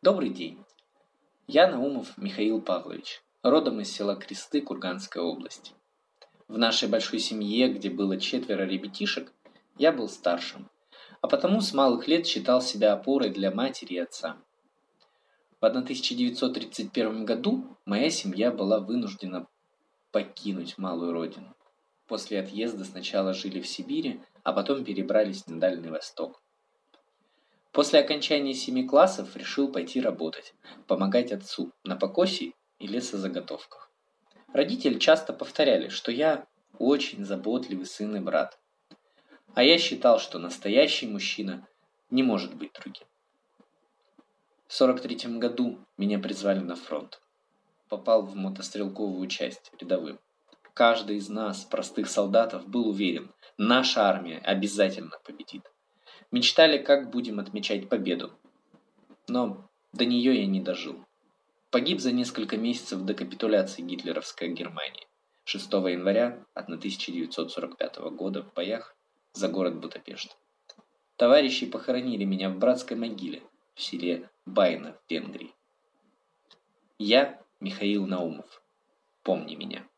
Добрый день. Я Наумов Михаил Павлович, родом из села Кресты Курганской области. В нашей большой семье, где было 4 ребятишек, я был старшим, а потому с малых лет считал себя опорой для матери и отца. В 1931 году моя семья была вынуждена покинуть малую родину. После отъезда сначала жили в Сибири, а потом перебрались на Дальний Восток. После окончания 7 классов решил пойти работать, помогать отцу на покосе и лесозаготовках. Родители часто повторяли, что я очень заботливый сын и брат. А я считал, что настоящий мужчина не может быть другим. В 1943 году меня призвали на фронт. Попал в мотострелковую часть рядовым. Каждый из нас, простых солдатов, был уверен, наша армия обязательно победит. Мечтали, как будем отмечать победу. Но до нее я не дожил. Погиб за несколько месяцев до капитуляции гитлеровской Германии 6 января 1945 года в боях за город Будапешт. Товарищи похоронили меня в братской могиле в селе Байна в Венгрии. Я Михаил Наумов. Помни меня.